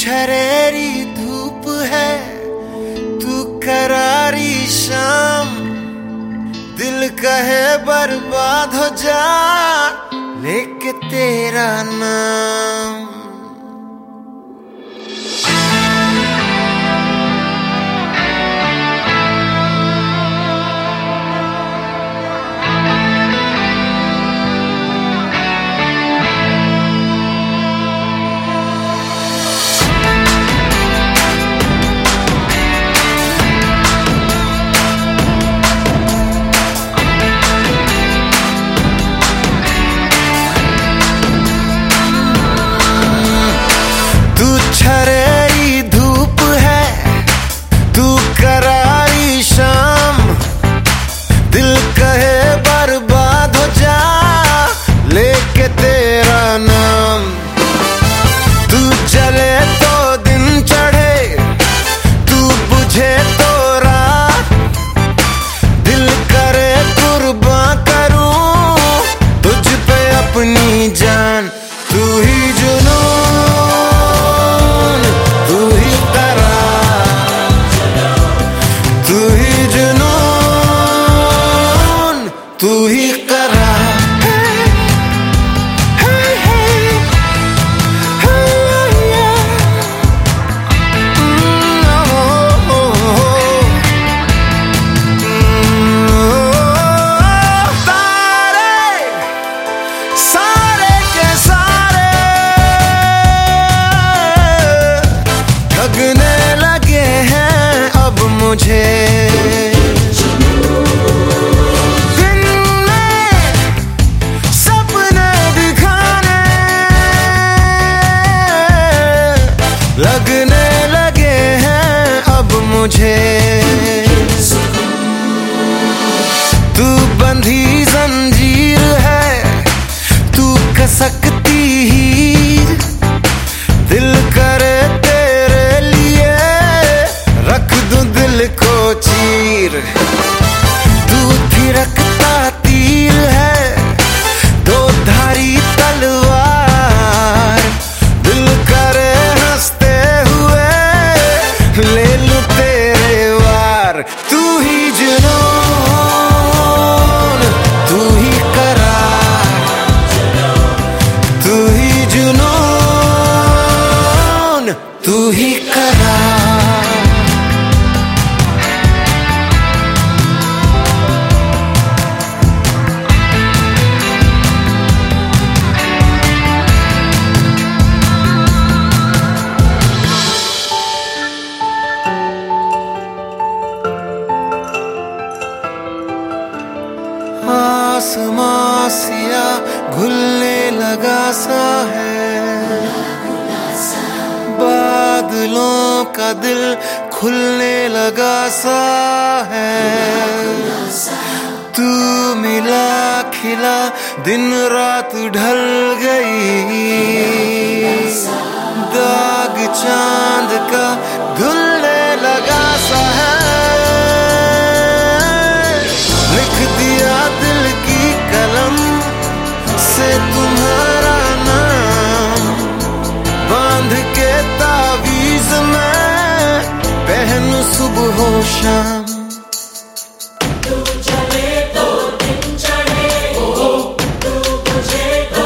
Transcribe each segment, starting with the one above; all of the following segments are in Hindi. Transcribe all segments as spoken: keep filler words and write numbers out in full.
छरेरी धूप है, तू करारी शाम, दिल कहे बर्बाद हो जा लेके तेरा नाम। छरेरी धूप है, तू करारी शाम, दिल कहे बर्बाद हो जा लेके तेरा नाम। तू जले तो दिन चढ़े, तू बुझे तो रात, दिल करे कुर्बान करूं तुझ पे अपनी जान। तू ही जुनून, तू ही करा, सारे के सारे लगने लगे हैं अब मुझे। लगने लगे हैं अब मुझे, तू बंधी जंजीर है, तू कसकती हीर, दिल करे तेरे लिए रख दूं दिल को चीर। तू थिरकता तीर है, दो धारी तलवार, दिल करे ले लूं तेरे वार। तू ही जुनून, तू ही करार, तू ही जुनून, तू ही करार। आसमां सिया घुलने लगा सा है, बादलों का दिल खुलने लगा सा है। तू मिला खिला दिन रात ढल गई, दाग चांद का धुलने लगा सा है। लिख दिया दिल की कलम से तुम्हारा नाम, बांध के तावीज में पहनूं सुबह हो शाम। तू चले तो दिन चढ़े, तू बुझे तो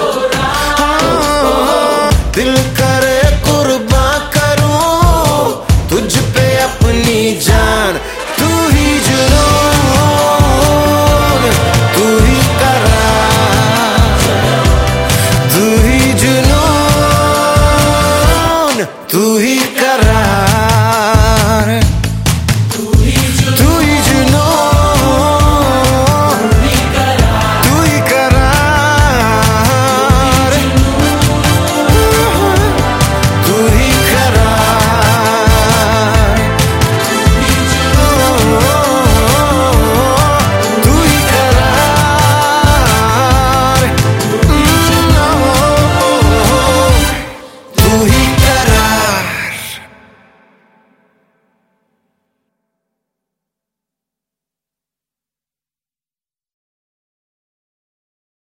रात, दिल करे कुर्बान करूं तुझ पे अपनी जान। तू ही जुनून, तू ही करार, तू ही जुनून, तू ही करार।